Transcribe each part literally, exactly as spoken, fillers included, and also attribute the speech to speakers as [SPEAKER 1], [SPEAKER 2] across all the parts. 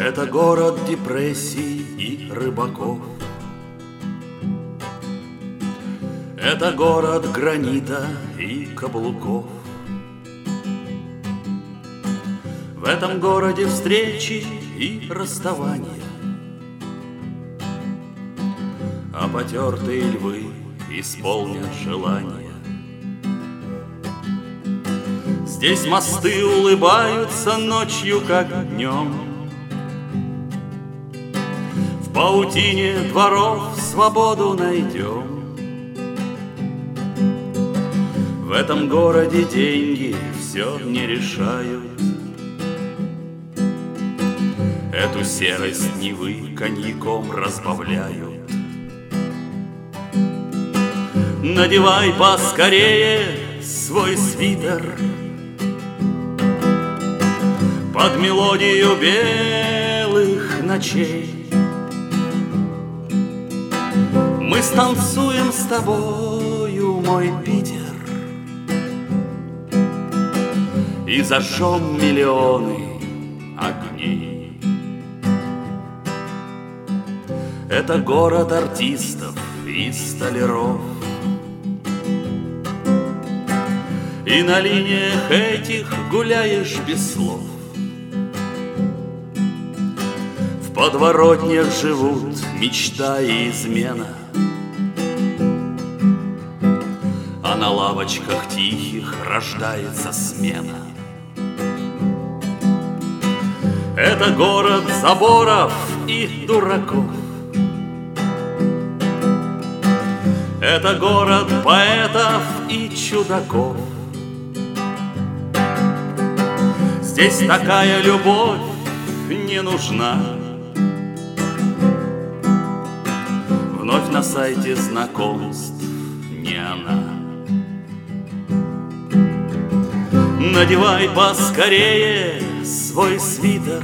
[SPEAKER 1] Это город депрессий и рыбаков. Это город гранита и каблуков. В этом городе встречи и расставания, а потертые львы исполнят желания. Здесь мосты улыбаются ночью, как днем. В паутине дворов свободу найдем. В этом городе деньги все не решают. Эту серость Невы коньяком разбавляют. Надевай поскорее свой свитер под мелодию белых ночей. Мы станцуем с тобою, мой Питер, и зажжем миллионы огней. Это город артистов и столяров, и на линиях этих гуляешь без слов. В подворотнях живут мечта и измена, а на лавочках тихих рождается смена. Это город заборов и дураков. Это город поэтов и чудаков. Здесь такая любовь не нужна. Вновь на сайте знакомств не она. Надевай поскорее свой свитер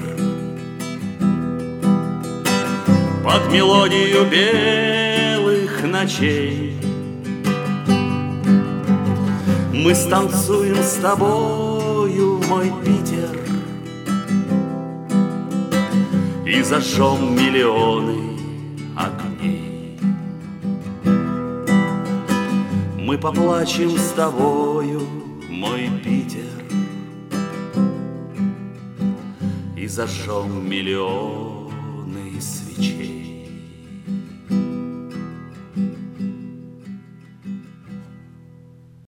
[SPEAKER 1] под мелодию белых ночей. Мы станцуем с тобою, мой Питер, и зажжем миллионы огней. Мы поплачем с тобою, мой Питер, и зажжем миллионы свечей.